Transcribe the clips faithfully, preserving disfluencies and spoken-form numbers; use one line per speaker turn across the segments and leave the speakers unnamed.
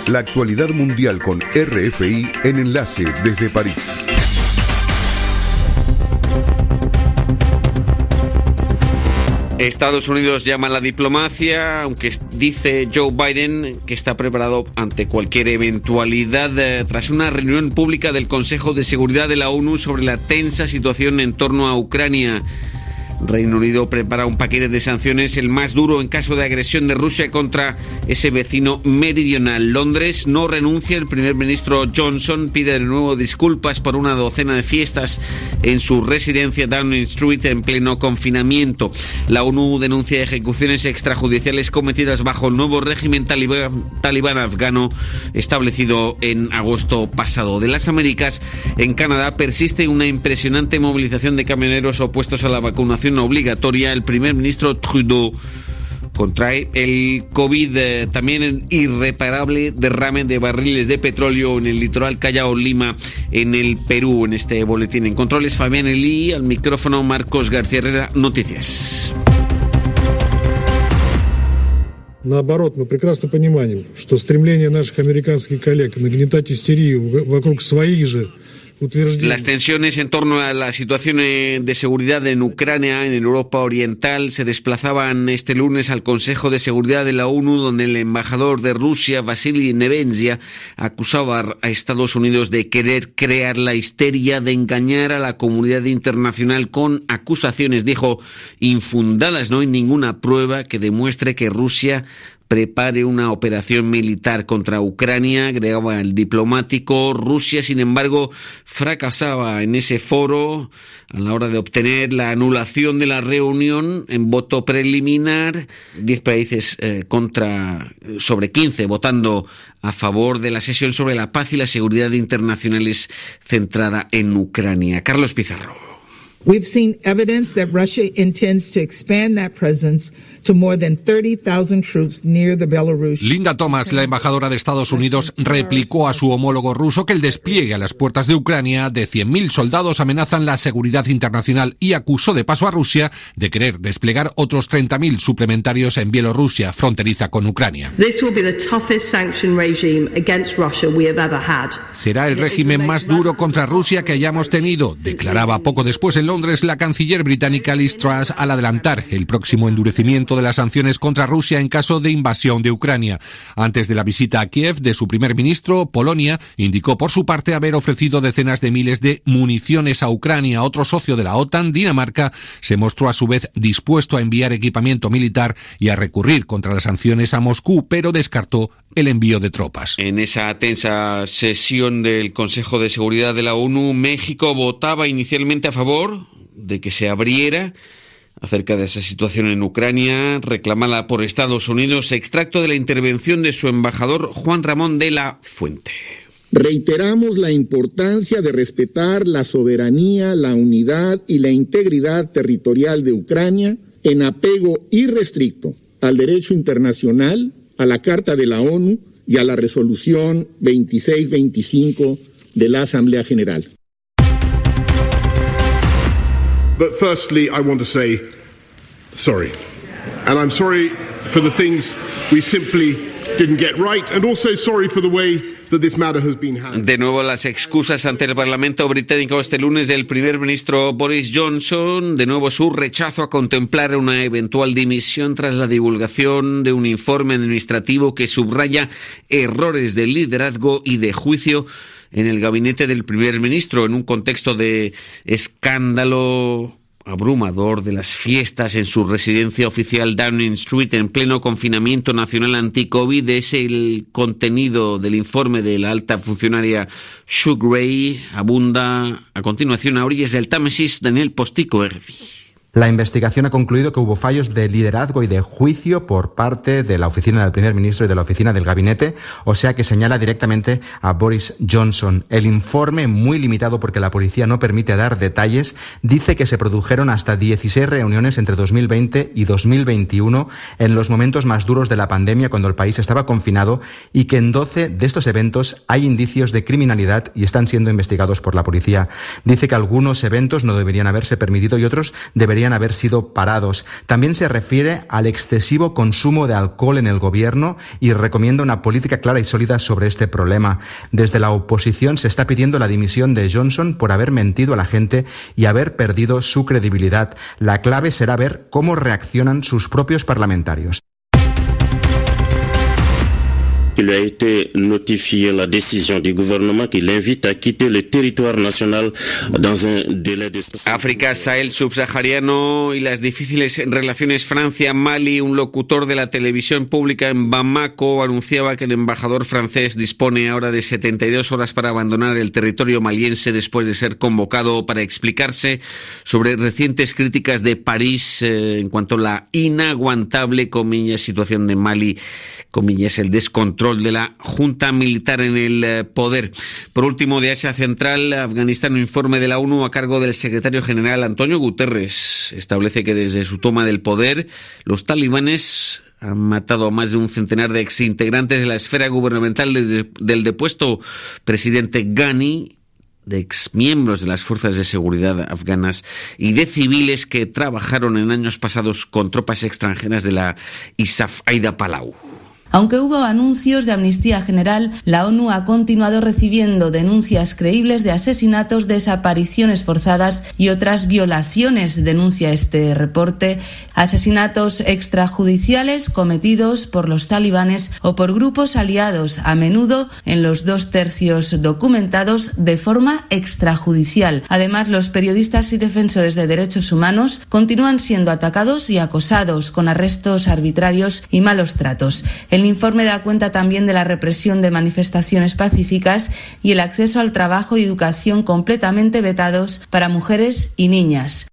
La actualidad mundial con R F I en Enlace desde París.
Estados Unidos llama a la diplomacia, aunque dice Joe Biden que está preparado ante cualquier eventualidad eh, tras una reunión pública del Consejo de Seguridad de la ONU sobre la tensa situación en torno a Ucrania. Reino Unido prepara un paquete de sanciones, el más duro en caso de agresión de Rusia contra ese vecino meridional. Londres no renuncia. El primer ministro Johnson pide de nuevo disculpas por una docena de fiestas en su residencia Downing Street en pleno confinamiento. La ONU denuncia ejecuciones extrajudiciales cometidas bajo el nuevo régimen talibán, talibán afgano establecido en agosto pasado. De las Américas, en Canadá persiste una impresionante movilización de camioneros opuestos a la vacunación obligatoria. El primer ministro Trudeau contrae el COVID, eh, también el irreparable derrame de barriles de petróleo en el litoral Callao-Lima, en el Perú. En este boletín en controles, Fabián Elí, al micrófono Marcos García Herrera, Noticias.
Наоборот, мы прекрасно понимаем, что стремление наших американских коллег нагнетать истерию вокруг своих же.
Las tensiones en torno a la situación de seguridad en Ucrania, en Europa Oriental, se desplazaban este lunes al Consejo de Seguridad de la ONU, donde el embajador de Rusia, Vasily Nebensia, acusaba a Estados Unidos de querer crear la histeria, de engañar a la comunidad internacional con acusaciones, dijo, infundadas. No hay ninguna prueba que demuestre que Rusia prepare una operación militar contra Ucrania, agregaba el diplomático. Rusia, sin embargo, fracasaba en ese foro a la hora de obtener la anulación de la reunión en voto preliminar. Diez países eh, contra sobre quince votando a favor de la sesión sobre la paz y la seguridad internacionales centrada en Ucrania. Carlos Pizarro.
We've seen evidence that Russia intends to expand that presence to more than thirty thousand troops near the Belarus.
Linda Thomas, la embajadora de Estados Unidos, replicó a su homólogo ruso que el despliegue a las puertas de Ucrania de cien mil soldados amenazan la seguridad internacional y acusó de paso a Rusia de querer desplegar otros treinta mil suplementarios en Bielorrusia, fronteriza con Ucrania.
This will be the toughest sanction regime against Russia we have ever had.
Será el régimen más duro contra Rusia que hayamos tenido, declaraba poco después en Londres la canciller británica Liz Truss al adelantar el próximo endurecimiento de las sanciones contra Rusia en caso de invasión de Ucrania. Antes de la visita a Kiev de su primer ministro, Polonia indicó por su parte haber ofrecido decenas de miles de municiones a Ucrania. Otro socio de la OTAN, Dinamarca, se mostró a su vez dispuesto a enviar equipamiento militar y a recurrir contra las sanciones a Moscú, pero descartó el envío de tropas.
En esa tensa sesión del Consejo de Seguridad de la ONU, México votaba inicialmente a favor de que se abriera acerca de esa situación en Ucrania, reclamada por Estados Unidos. Extracto de la intervención de su embajador Juan Ramón de la Fuente.
Reiteramos la importancia de respetar la soberanía, la unidad y la integridad territorial de Ucrania en apego irrestricto al derecho internacional, a la Carta de la ONU y a la Resolución veintiséis veinticinco de la Asamblea General.
But firstly, I want to say sorry. And I'm sorry for the things we simply didn't get right, and also sorry for the way that this matter has been handled.
De nuevo las excusas ante el Parlamento británico este lunes del primer ministro Boris Johnson, de nuevo su rechazo a contemplar una eventual dimisión tras la divulgación de un informe administrativo que subraya errores de liderazgo y de juicio en el gabinete del primer ministro, en un contexto de escándalo abrumador de las fiestas en su residencia oficial Downing Street en pleno confinamiento nacional anti-COVID. Es el contenido del informe de la alta funcionaria Sue Gray. Abunda a continuación a orillas del Támesis, Daniel Postico, R F I.
La investigación ha concluido que hubo fallos de liderazgo y de juicio por parte de la oficina del primer ministro y de la oficina del gabinete, o sea que señala directamente a Boris Johnson. El informe, muy limitado porque la policía no permite dar detalles, dice que se produjeron hasta dieciséis reuniones entre dos mil veinte y dos mil veintiuno en los momentos más duros de la pandemia, cuando el país estaba confinado, y que en doce de estos eventos hay indicios de criminalidad y están siendo investigados por la policía. Dice que algunos eventos no deberían haberse permitido y otros deberían podrían haber sido parados. También se refiere al excesivo consumo de alcohol en el gobierno y recomienda una política clara y sólida sobre este problema. Desde la oposición se está pidiendo la dimisión de Johnson por haber mentido a la gente y haber perdido su credibilidad. La clave será ver cómo reaccionan sus propios parlamentarios.
Il lui a été notifié la décision du gouvernement qui l'invite à quitter le territoire national dans un délai de...
África, Sahel subsahariano y las difíciles relaciones Francia-Mali. Un locutor de la televisión pública en Bamako anunciaba que el embajador francés dispone ahora de setenta y dos horas para abandonar el territorio maliense después de ser convocado para explicarse sobre recientes críticas de París eh, en cuanto a la inaguantable, comillas, situación de Mali, comillas, el descontrol de la junta militar en el poder. Por último, de Asia Central, Afganistán, un informe de la ONU a cargo del secretario general Antonio Guterres establece que desde su toma del poder, los talibanes han matado a más de un centenar de exintegrantes de la esfera gubernamental desde, del depuesto presidente Ghani, de exmiembros de las fuerzas de seguridad afganas y de civiles que trabajaron en años pasados con tropas extranjeras de la I S A F Aida Palau.
Aunque hubo anuncios de amnistía general, la ONU ha continuado recibiendo denuncias creíbles de asesinatos, desapariciones forzadas y otras violaciones, denuncia este reporte, asesinatos extrajudiciales cometidos por los talibanes o por grupos aliados, a menudo en los dos tercios documentados de forma extrajudicial. Además, los periodistas y defensores de derechos humanos continúan siendo atacados y acosados con arrestos arbitrarios y malos tratos. El informe da cuenta también de la represión de manifestaciones pacíficas y el acceso al trabajo y educación completamente vetados para mujeres y niñas.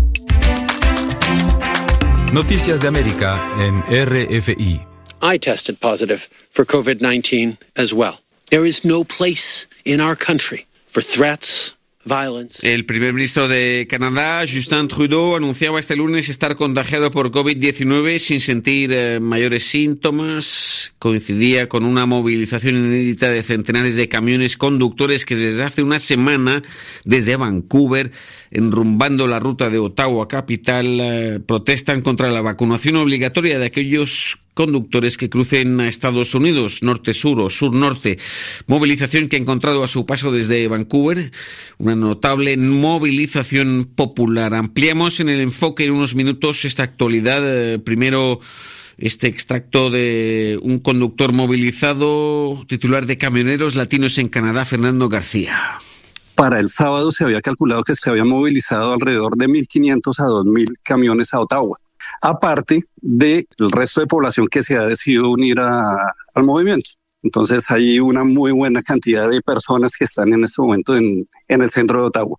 Noticias de América en R F I.
I tested positive for COVID nineteen as well. There is no place in our country for threats.
El primer ministro de Canadá, Justin Trudeau, anunciaba este lunes estar contagiado por COVID diecinueve sin sentir eh, mayores síntomas. Coincidía con una movilización inédita de centenares de camiones conductores que desde hace una semana, desde Vancouver, enrumbando la ruta de Ottawa capital, eh, protestan contra la vacunación obligatoria de aquellos conductores que crucen a Estados Unidos, norte-sur o sur-norte. Movilización que ha encontrado a su paso desde Vancouver una notable movilización popular. Ampliamos en el enfoque en unos minutos esta actualidad. Eh, primero, este extracto de un conductor movilizado, titular de Camioneros Latinos en Canadá, Fernando García.
Para el sábado se había calculado que se había movilizado alrededor de mil quinientos a dos mil camiones a Ottawa, aparte del resto de población que se ha decidido unir a, al movimiento. Entonces hay una muy buena cantidad de personas que están en este momento en, en el centro de Ottawa.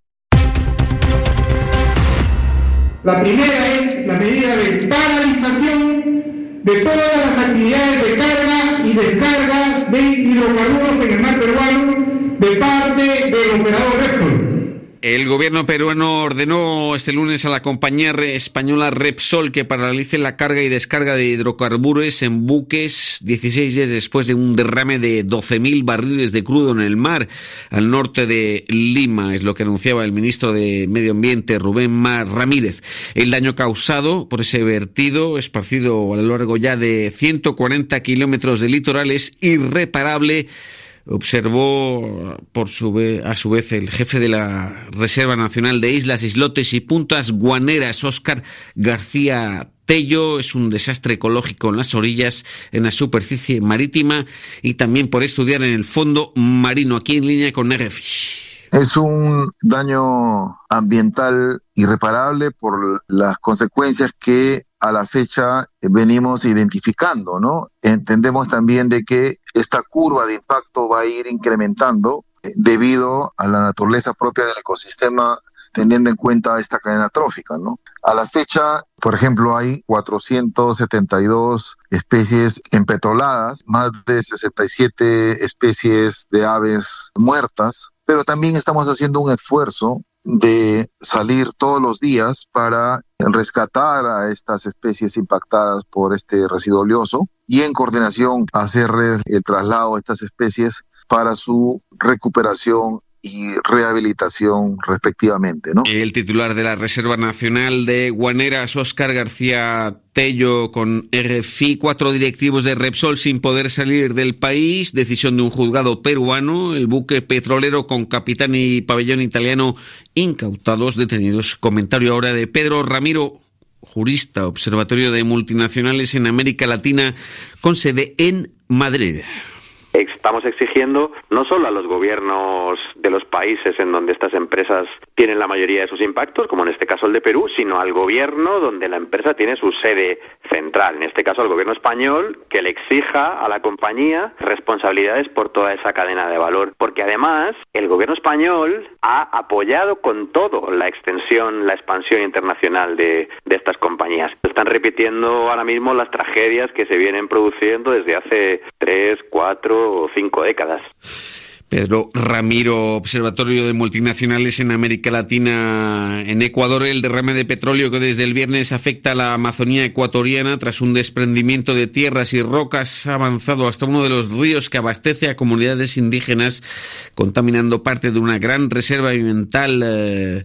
La primera es la medida de paralización de todas las actividades de carga y descarga de hidrocarburos en el mar peruano de parte del operador Repsol.
El gobierno peruano ordenó este lunes a la compañía española Repsol que paralice la carga y descarga de hidrocarburos en buques dieciséis días después de un derrame de doce mil barriles de crudo en el mar al norte de Lima. Es lo que anunciaba el ministro de Medio Ambiente, Rubén Mar Ramírez. El daño causado por ese vertido, esparcido a lo largo ya de ciento cuarenta kilómetros de litoral, es irreparable, observó por su vez, a su vez el jefe de la Reserva Nacional de Islas, Islotes y Puntas Guaneras, Óscar García Tello. Es un desastre ecológico en las orillas, en la superficie marítima y también por estudiar en el fondo marino. Aquí en línea con R F I.
Es un daño ambiental irreparable por las consecuencias que a la fecha venimos identificando, ¿no? Entendemos también de que esta curva de impacto va a ir incrementando debido a la naturaleza propia del ecosistema, teniendo en cuenta esta cadena trófica, ¿no? A la fecha, por ejemplo, hay cuatrocientas setenta y dos especies empetroladas, más de sesenta y siete especies de aves muertas, pero también estamos haciendo un esfuerzo de salir todos los días para rescatar a estas especies impactadas por este residuo oleoso y en coordinación hacer el traslado de estas especies para su recuperación y rehabilitación respectivamente, ¿no?
El titular de la Reserva Nacional de Guaneras, Óscar García Tello, con R F I, cuatro directivos de Repsol sin poder salir del país, decisión de un juzgado peruano, el buque petrolero con capitán y pabellón italiano incautados, detenidos. Comentario ahora de Pedro Ramiro, jurista, Observatorio de Multinacionales en América Latina, con sede en Madrid.
Estamos exigiendo no solo a los gobiernos de los países en donde estas empresas tienen la mayoría de sus impactos, como en este caso el de Perú, sino al gobierno donde la empresa tiene su sede central, en este caso al gobierno español, que le exija a la compañía responsabilidades por toda esa cadena de valor, porque además el gobierno español ha apoyado con todo la extensión, la expansión internacional de, de estas compañías. Se están repitiendo ahora mismo las tragedias que se vienen produciendo desde hace tres, cuatro o cinco décadas.
Pedro Ramiro, Observatorio de Multinacionales en América Latina. En Ecuador, el derrame de petróleo que desde el viernes afecta a la Amazonía ecuatoriana tras un desprendimiento de tierras y rocas ha avanzado hasta uno de los ríos que abastece a comunidades indígenas, contaminando parte de una gran reserva ambiental eh,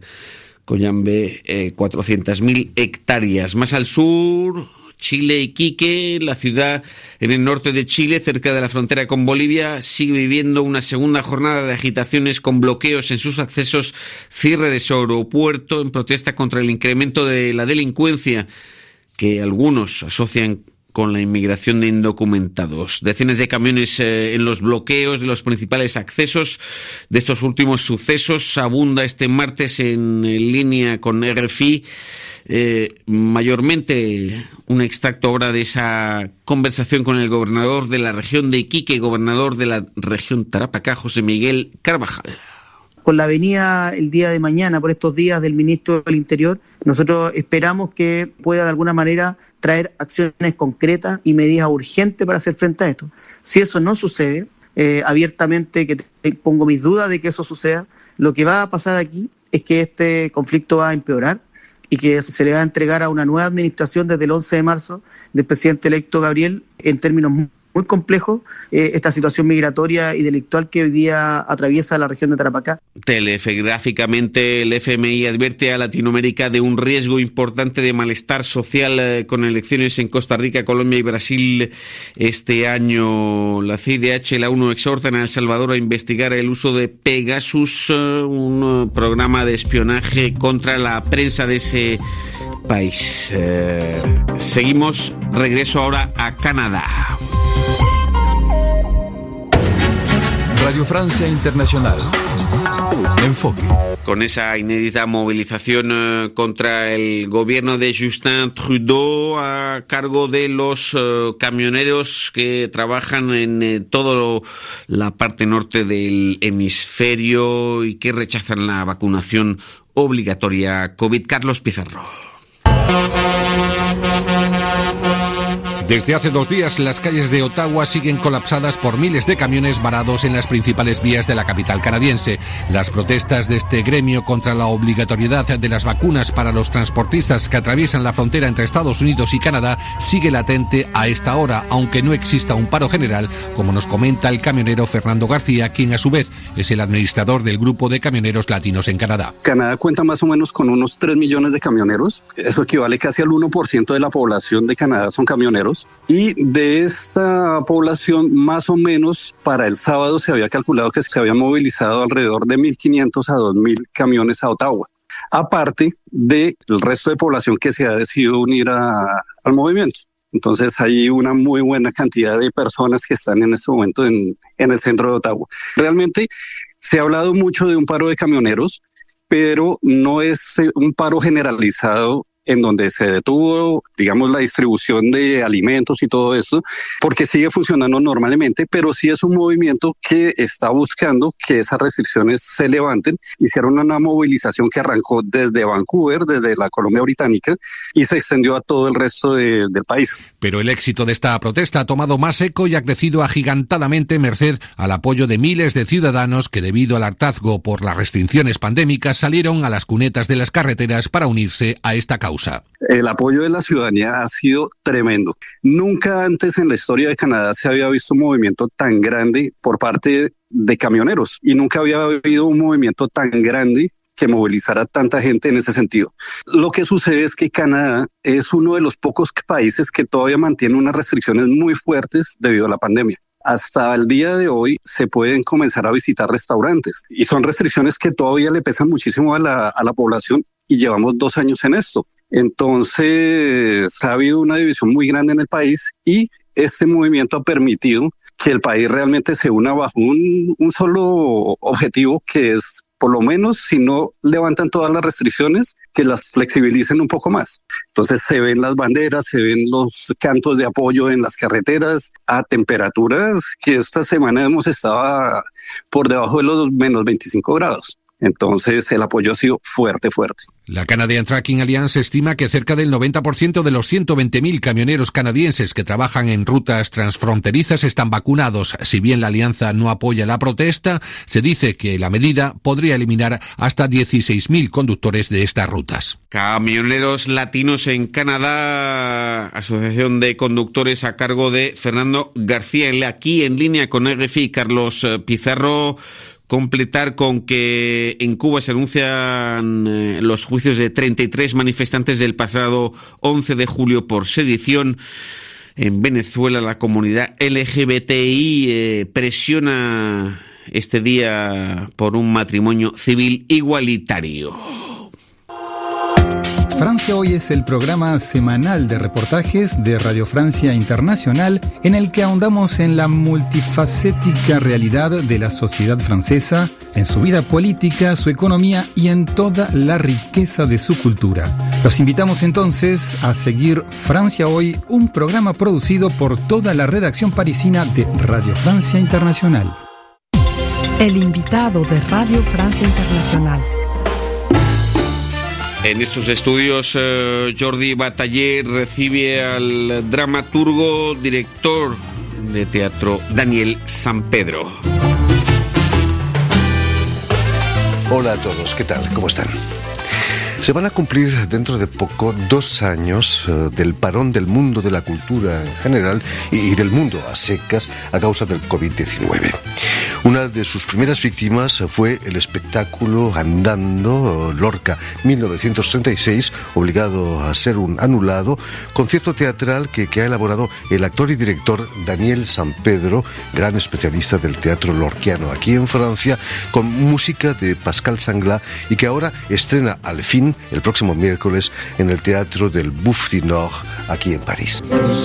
Coyambe, eh, cuatrocientas mil hectáreas. Más al sur, Chile, Iquique, la ciudad en el norte de Chile, cerca de la frontera con Bolivia, sigue viviendo una segunda jornada de agitaciones con bloqueos en sus accesos, cierre de su aeropuerto en protesta contra el incremento de la delincuencia que algunos asocian con la inmigración de indocumentados. Decenas de camiones eh, en los bloqueos de los principales accesos de estos últimos sucesos. Abunda este martes en, en línea con R F I. Eh, mayormente un extracto ahora de esa conversación con el gobernador de la región de Iquique, gobernador de la región Tarapacá, José Miguel Carvajal.
Con la venida el día de mañana, por estos días, del ministro del Interior, nosotros esperamos que pueda de alguna manera traer acciones concretas y medidas urgentes para hacer frente a esto. Si eso no sucede, eh, abiertamente que te pongo mis dudas de que eso suceda, lo que va a pasar aquí es que este conflicto va a empeorar y que se le va a entregar a una nueva administración desde el once de marzo del presidente electo Gabriel en términos muy muy complejo eh, esta situación migratoria y delictual que hoy día atraviesa la región de Tarapacá.
Telegráficamente, el F M I advierte a Latinoamérica de un riesgo importante de malestar social eh, con elecciones en Costa Rica, Colombia y Brasil este año. La C I D H y la ONU exhortan a El Salvador a investigar el uso de Pegasus, eh, un uh, programa de espionaje contra la prensa de ese país. Eh, seguimos, regreso ahora a Canadá.
Radio Francia Internacional. Enfoque.
Con esa inédita movilización eh, contra el gobierno de Justin Trudeau a cargo de los eh, camioneros que trabajan en eh, toda la parte norte del hemisferio y que rechazan la vacunación obligatoria COVID. Carlos Pizarro.
Desde hace dos días, las calles de Ottawa siguen colapsadas por miles de camiones varados en las principales vías de la capital canadiense. Las protestas de este gremio contra la obligatoriedad de las vacunas para los transportistas que atraviesan la frontera entre Estados Unidos y Canadá sigue latente a esta hora, aunque no exista un paro general, como nos comenta el camionero Fernando García, quien a su vez es el administrador del grupo de camioneros latinos en Canadá.
Canadá cuenta más o menos con unos tres millones de camioneros. Eso equivale casi al uno por ciento de la población de Canadá son camioneros. Y de esta población, más o menos, para el sábado se había calculado que se había movilizado alrededor de mil quinientos a dos mil camiones a Ottawa, aparte del resto de población que se ha decidido unir a, al movimiento. Entonces hay una muy buena cantidad de personas que están en este momento en, en el centro de Ottawa. Realmente se ha hablado mucho de un paro de camioneros, pero no es un paro generalizado en donde se detuvo, digamos, la distribución de alimentos y todo eso, porque sigue funcionando normalmente, pero sí es un movimiento que está buscando que esas restricciones se levanten. Hicieron una movilización que arrancó desde Vancouver, desde la Colombia Británica, y se extendió a todo el resto de, del país.
Pero el éxito de esta protesta ha tomado más eco y ha crecido agigantadamente merced al apoyo de miles de ciudadanos que, debido al hartazgo por las restricciones pandémicas, salieron a las cunetas de las carreteras para unirse a esta causa. causa.
El apoyo de la ciudadanía ha sido tremendo. Nunca antes en la historia de Canadá se había visto un movimiento tan grande por parte de camioneros y nunca había habido un movimiento tan grande que movilizara tanta gente en ese sentido. Lo que sucede es que Canadá es uno de los pocos países que todavía mantiene unas restricciones muy fuertes debido a la pandemia. Hasta el día de hoy se pueden comenzar a visitar restaurantes y son restricciones que todavía le pesan muchísimo a la, a la población y llevamos dos años en esto. Entonces ha habido una división muy grande en el país y este movimiento ha permitido que el país realmente se una bajo un, un solo objetivo, que es, por lo menos, si no levantan todas las restricciones, que las flexibilicen un poco más. Entonces se ven las banderas, se ven los cantos de apoyo en las carreteras a temperaturas que esta semana hemos estado por debajo de los menos veinticinco grados. Entonces el apoyo ha sido fuerte, fuerte.
La Canadian Trucking Alliance estima que cerca del noventa por ciento de los ciento veinte mil camioneros canadienses que trabajan en rutas transfronterizas están vacunados. Si bien la alianza no apoya la protesta, se dice que la medida podría eliminar hasta dieciséis mil conductores de estas rutas.
Camioneros latinos en Canadá, Asociación de Conductores a cargo de Fernando García. Aquí en línea con R F I, Carlos Pizarro. Completar con que en Cuba se anuncian eh, los juicios de treinta y tres manifestantes del pasado once de julio por sedición. En Venezuela la comunidad L G B T I eh, presiona este día por un matrimonio civil igualitario.
Francia Hoy es el programa semanal de reportajes de Radio Francia Internacional en el que ahondamos en la multifacética realidad de la sociedad francesa, en su vida política, su economía y en toda la riqueza de su cultura. Los invitamos entonces a seguir Francia Hoy, un programa producido por toda la redacción parisina de Radio Francia Internacional.
El invitado de Radio Francia Internacional.
En estos estudios, eh, Jordi Bataller recibe al dramaturgo, director de teatro Daniel Sampedro.
Hola a todos, ¿qué tal? ¿Cómo están? Se van a cumplir dentro de poco dos años eh, del parón del mundo de la cultura en general y, y del mundo a secas a causa del covid diecinueve. Una de sus primeras víctimas fue el espectáculo Andando, Lorca, mil novecientos treinta y seis, obligado a ser un anulado, concierto teatral que, que ha elaborado el actor y director Daniel Sampedro, gran especialista del teatro lorquiano aquí en Francia, con música de Pascal Sangla y que ahora estrena al fin el próximo miércoles en el Teatro del Bouffe du Nord, aquí en París.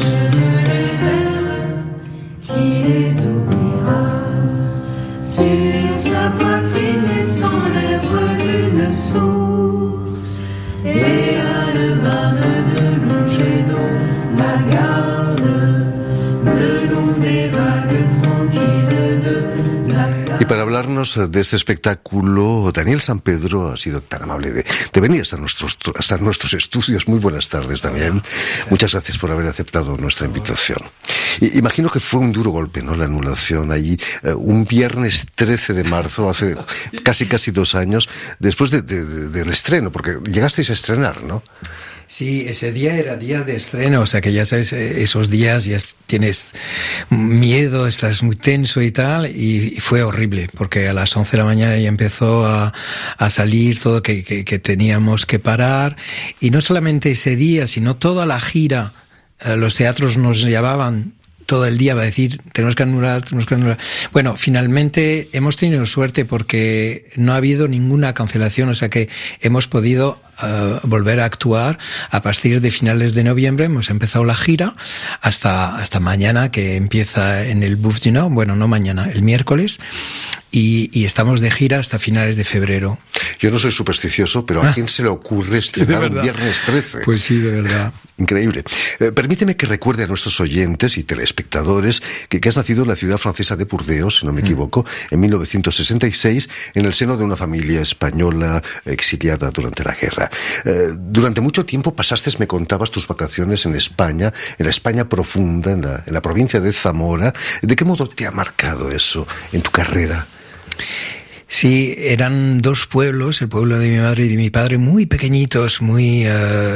Sur sa poitrine sans lèvres d'une source, et à le barne de longer dans la garde, le long des vagues tranquilles de la
Y para hablarnos de este espectáculo, Daniel Sampedro ha sido tan amable de, de venir hasta nuestros, hasta nuestros estudios. Muy buenas tardes, Daniel. Muchas gracias por haber aceptado nuestra invitación. Y, imagino que fue un duro golpe, ¿no?, la anulación allí, eh, un viernes trece de marzo, hace casi casi dos años, después de, de, de, del estreno, porque llegasteis a estrenar, ¿no?
Sí, ese día era día de estreno, o sea que ya sabes, esos días ya tienes miedo, estás muy tenso y tal, y fue horrible, porque a las once de la mañana ya empezó a, a salir todo que, que, que teníamos que parar, y no solamente ese día, sino toda la gira, los teatros nos llamaban todo el día va a decir, tenemos que anular, tenemos que anular. Bueno, finalmente hemos tenido suerte porque no ha habido ninguna cancelación, o sea que hemos podido uh, volver a actuar a partir de finales de noviembre. Hemos empezado la gira hasta, hasta mañana, que empieza en el Bouffe du Nord, bueno, no mañana, el miércoles. Y, y estamos de gira hasta finales de febrero.
Yo no soy supersticioso, pero ¿a quién se le ocurre estrenar sí, un viernes trece?
Pues sí, de verdad.
Increíble. Eh, permíteme que recuerde a nuestros oyentes y telespectadores que, que has nacido en la ciudad francesa de Burdeos, si no me equivoco, mm. en mil novecientos sesenta y seis, en el seno de una familia española exiliada durante la guerra. Eh, durante mucho tiempo pasaste, me contabas, tus vacaciones en España, en la España profunda, en la, en la provincia de Zamora. ¿De qué modo te ha marcado eso en tu carrera?
Sí, eran dos pueblos, el pueblo de mi madre y de mi padre, muy pequeñitos, muy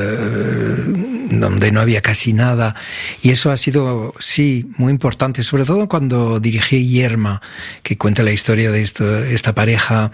uh, donde no había casi nada, y eso ha sido, sí, muy importante, sobre todo cuando dirigí Yerma, que cuenta la historia de esto, esta pareja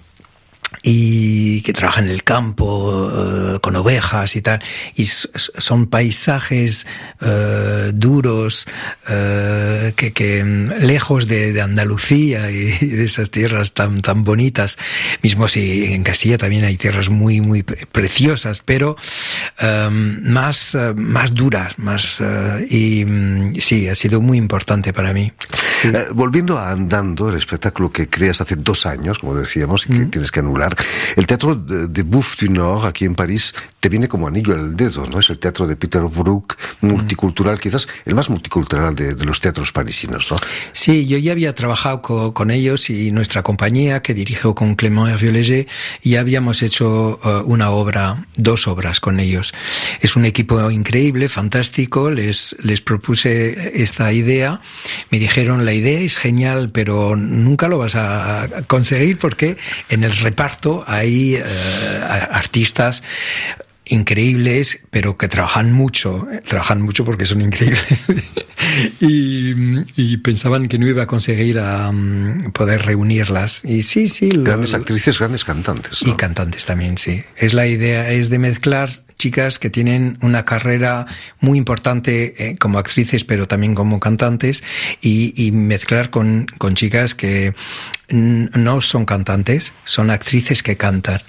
y que trabaja en el campo uh, con ovejas y tal, y son paisajes uh, duros uh, que, que lejos de, de Andalucía y de esas tierras tan tan bonitas, mismo si en Castilla también hay tierras muy muy preciosas, pero um, más uh, más duras, más uh, y um, sí, ha sido muy importante para mí. Sí.
Eh, volviendo a Andando, el espectáculo que creas hace dos años, como decíamos, y que mm. tienes que anular, el teatro de, de Bouffe du Nord, aquí en París, te viene como anillo al dedo, ¿no? Es el teatro de Peter Brook, multicultural, mm. quizás el más multicultural de, de los teatros parisinos, ¿no?
Sí, yo ya había trabajado co, con ellos y nuestra compañía, que dirijo con Clément Hervieux-Léger, ya habíamos hecho uh, una obra, dos obras con ellos. Es un equipo increíble, fantástico, les, les propuse esta idea, me dijeron la idea es genial, pero nunca lo vas a conseguir porque en el reparto hay uh, artistas increíbles, pero que trabajan mucho, trabajan mucho porque son increíbles y, y pensaban que no iba a conseguir um, poder reunirlas. Y sí, sí.
Grandes
lo,
actrices, grandes cantantes, ¿no?
Y cantantes también, sí. Es la idea, es de mezclar chicas que tienen una carrera muy importante eh, como actrices, pero también como cantantes, y, y mezclar con, con chicas que n- no son cantantes, son actrices que cantan.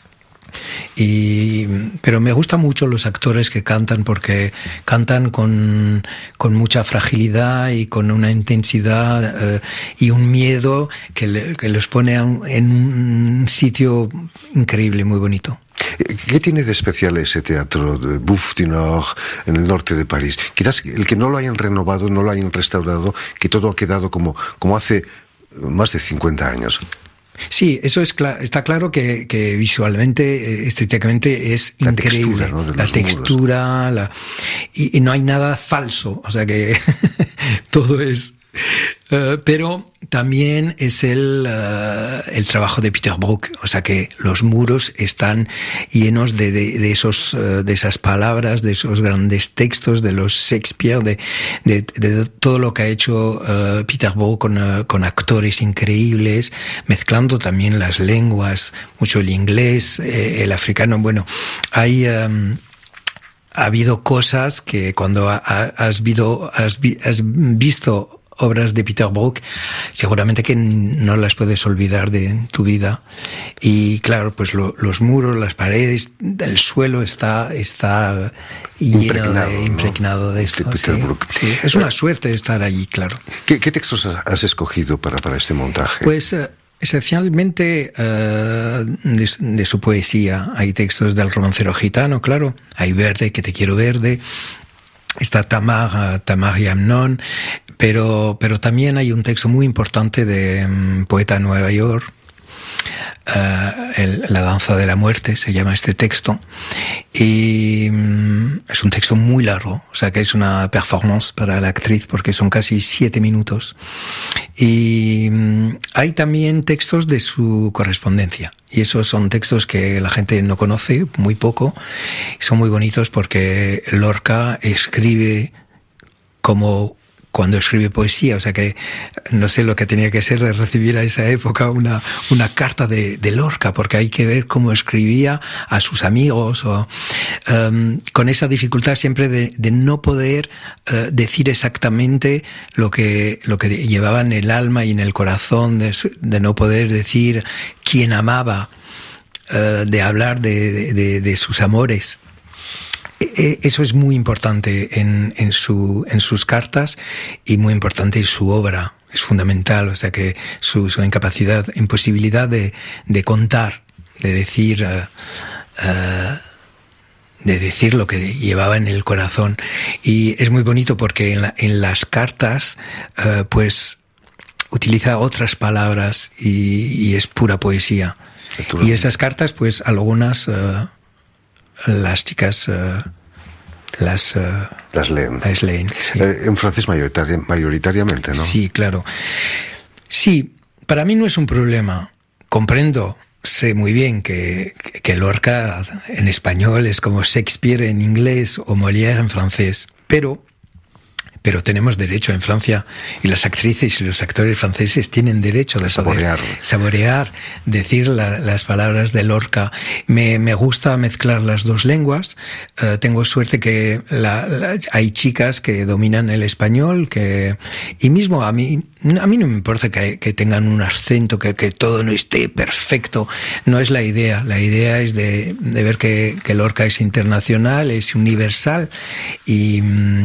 Y pero me gustan mucho los actores que cantan porque cantan con, con mucha fragilidad y con una intensidad eh, y un miedo que, le, que los pone a un, en un sitio increíble, muy bonito.
¿Qué tiene de especial ese teatro de Bouffe du Nord en el norte de París? Quizás el que no lo hayan renovado, no lo hayan restaurado, que todo ha quedado como, como hace más de cincuenta años.
Sí, eso es cl- está claro que, que visualmente, estéticamente es la increíble.
Textura, ¿no?
La textura, la, y, y no hay nada falso, o sea que todo es... Uh, pero también es el, uh, el trabajo de Peter Brook, o sea que los muros están llenos de, de, de, esos, uh, de esas palabras, de esos grandes textos, de los Shakespeare, de, de, de todo lo que ha hecho uh, Peter Brook con, uh, con actores increíbles, mezclando también las lenguas, mucho el inglés, eh, el africano. Bueno, hay... Um, ha habido cosas que cuando ha, has, visto, has, has visto obras de Peter Brook, seguramente que no las puedes olvidar de tu vida. Y claro, pues lo, los muros, las paredes, el suelo está, está lleno impregnado, de, impregnado ¿no? de esto. De Peter sí, Brook. Sí. Es una suerte estar allí, claro.
¿Qué, qué textos has escogido para, para este montaje?
Pues uh, esencialmente uh, de, de su poesía. Hay textos del romancero gitano, claro. Hay Verde, que te quiero verde. Está Tamar, uh, Tamar y Amnon. Pero, pero también hay un texto muy importante de um, poeta de Nueva York, uh, el, La danza de la muerte, se llama este texto, y um, es un texto muy largo, o sea que es una performance para la actriz porque son casi siete minutos. Y um, hay también textos de su correspondencia, y esos son textos que la gente no conoce, muy poco, son muy bonitos porque Lorca escribe como cuando escribe poesía, o sea que no sé lo que tenía que ser de recibir a esa época una, una carta de, de Lorca, porque hay que ver cómo escribía a sus amigos, o um, con esa dificultad siempre de, de no poder uh, decir exactamente lo que, lo que llevaba en el alma y en el corazón, de, de no poder decir quién amaba, uh, de hablar de, de, de sus amores. Eso es muy importante en, en, su, en sus cartas y muy importante en su obra. Es fundamental, o sea que su, su incapacidad, imposibilidad de, de contar, de decir, uh, uh, de decir lo que llevaba en el corazón. Y es muy bonito porque en, la, en las cartas, uh, pues, utiliza otras palabras y, y es pura poesía. Y esas cartas, pues, algunas... Uh, las chicas uh, las uh,
las leen,
las leen sí.
eh, en francés mayoritari- mayoritariamente, ¿no?
Sí, claro. Sí, para mí no es un problema comprendo, sé muy bien que, que Lorca en español es como Shakespeare en inglés o Molière en francés, pero... Pero tenemos derecho en Francia, y las actrices y los actores franceses tienen derecho de
saborear,
saborear decir la, las palabras de Lorca. Me, me gusta mezclar las dos lenguas. Uh, tengo suerte que la, la, hay chicas que dominan el español, que y mismo a mí a mí no me importa que, que tengan un acento, que, que todo no esté perfecto. No es la idea. La idea es de, de ver que, que Lorca es internacional, es universal, y,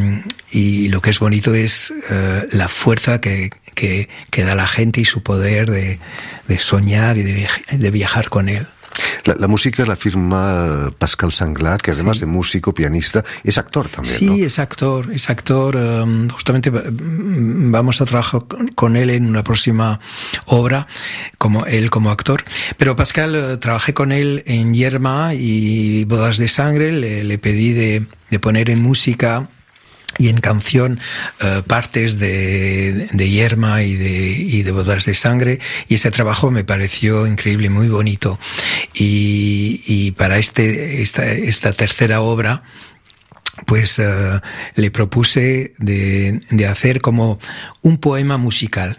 y lo que es bonito es uh, la fuerza que, que, que da la gente y su poder de, de soñar y de, viaj- de viajar con él.
La, la música la firma Pascal Sanglar, que además sí. de músico, pianista, es actor también,
Sí,
¿no?
es actor, es actor. Um, justamente vamos a trabajar con él en una próxima obra, como él como actor. Pero Pascal, uh, trabajé con él en Yerma y Bodas de Sangre, le, le pedí de, de poner en música y en canción uh, partes de, de Yerma y de, y de Bodas de Sangre, y ese trabajo me pareció increíble, muy bonito. Y, y para este, esta, esta tercera obra, pues uh, le propuse de, de hacer como un poema musical.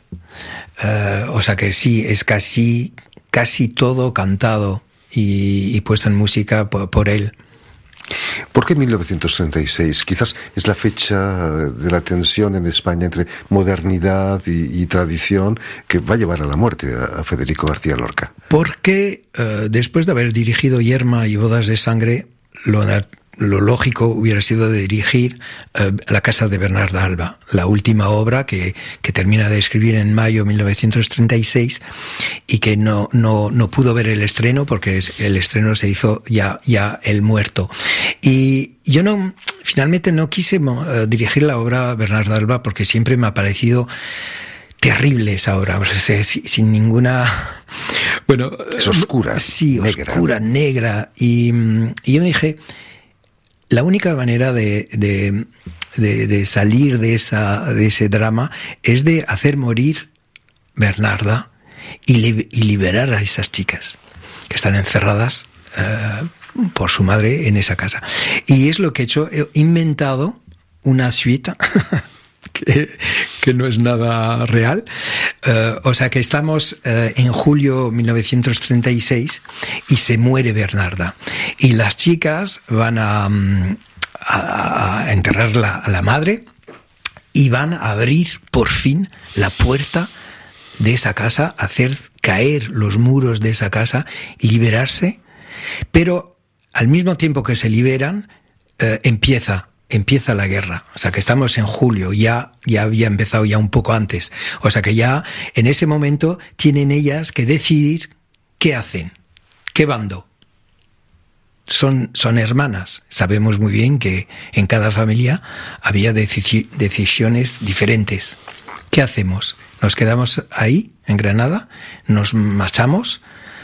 Uh, o sea que sí, es casi, casi todo cantado y, y puesto en música por, por él.
¿Por qué mil novecientos treinta y seis? Quizás es la fecha de la tensión en España entre modernidad y, y tradición que va a llevar a la muerte a, a Federico García Lorca.
Porque uh, después de haber dirigido Yerma y Bodas de Sangre, lo, lo lógico hubiera sido de dirigir uh, La Casa de Bernarda Alba, la última obra que, que termina de escribir en mayo de mil novecientos treinta y seis y que no, no, no pudo ver el estreno porque el estreno se hizo ya, ya El Muerto. Y yo no, finalmente no quise uh, dirigir la obra Bernarda Alba porque siempre me ha parecido terrible esa obra, sin ninguna... Bueno,
es oscura.
Sí,
negra.
oscura, negra. Y, y yo me dije, la única manera de, de, de, de salir de, esa, de ese drama es de hacer morir Bernarda y, li, y liberar a esas chicas que están encerradas uh, por su madre en esa casa. Y es lo que he hecho, he inventado una suite que, que no es nada real. Uh, o sea que estamos uh, en julio de mil novecientos treinta y seis y se muere Bernarda. Y las chicas van a, a, a enterrar la, a la madre y van a abrir por fin la puerta de esa casa, hacer caer los muros de esa casa, liberarse. Pero al mismo tiempo que se liberan, uh, empieza empieza la guerra. O sea que estamos en julio, ya, ya había empezado ya un poco antes. O sea que ya en ese momento tienen ellas que decidir qué hacen, qué bando. Son, son hermanas. Sabemos muy bien que en cada familia había deci- decisiones diferentes. ¿Qué hacemos? ¿Nos quedamos ahí, en Granada? ¿Nos marchamos?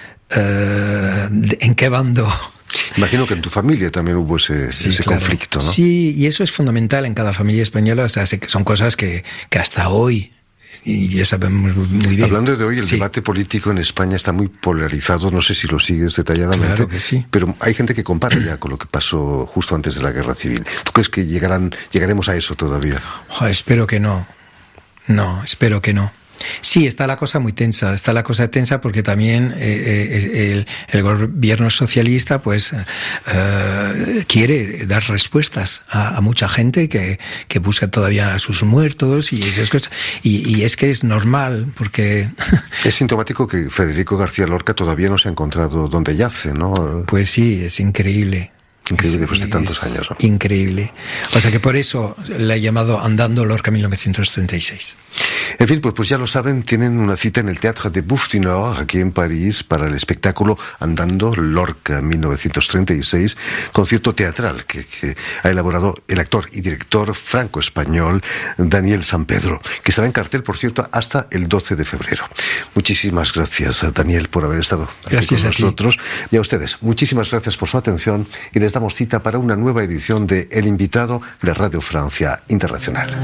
Uh, ¿En qué bando?
Imagino que en tu familia también hubo ese,
sí,
ese
claro.
conflicto, ¿no?
Sí, y eso es fundamental en cada familia española. O sea, son cosas que, que hasta hoy, y ya sabemos muy bien.
Hablando de hoy, el
sí.
debate político en España está muy polarizado. No sé si lo sigues detalladamente,
claro que sí.
Pero hay gente que compara ya con lo que pasó justo antes de la guerra civil. ¿Tú crees que llegarán, llegaremos a eso todavía?
Oh, espero que no. No, espero que no. Sí, está la cosa muy tensa, está la cosa tensa porque también eh, el, el gobierno socialista pues eh, quiere dar respuestas a, a mucha gente que, que busca todavía a sus muertos y esas cosas. Y, y es que es normal porque...
Es sintomático que Federico García Lorca todavía no se ha encontrado donde yace, ¿no?
Pues sí, es increíble.
Increíble después de tantos
es
años, ¿no?
Increíble. O sea que por eso le he llamado Andando Lorca mil novecientos treinta y seis.
En fin, pues, pues ya lo saben, tienen una cita en el Théâtre de Bouffe du Nord, aquí en París, para el espectáculo Andando Lorca mil novecientos treinta y seis, concierto teatral que, que ha elaborado el actor y director franco-español Daniel Sampedro, que estará en cartel, por cierto, hasta el doce de febrero. Muchísimas gracias, Daniel, por haber estado aquí
gracias
con nosotros. Y a ustedes, muchísimas gracias por su atención y les damos cita para una nueva edición de El Invitado de Radio Francia Internacional.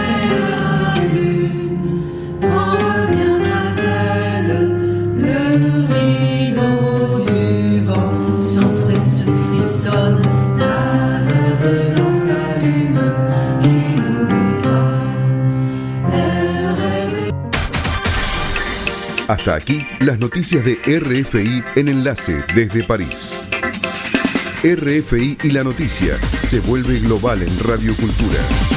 Le
Hasta aquí las noticias de R F I en enlace desde París. R F I y la noticia se vuelve global en Radio Cultura.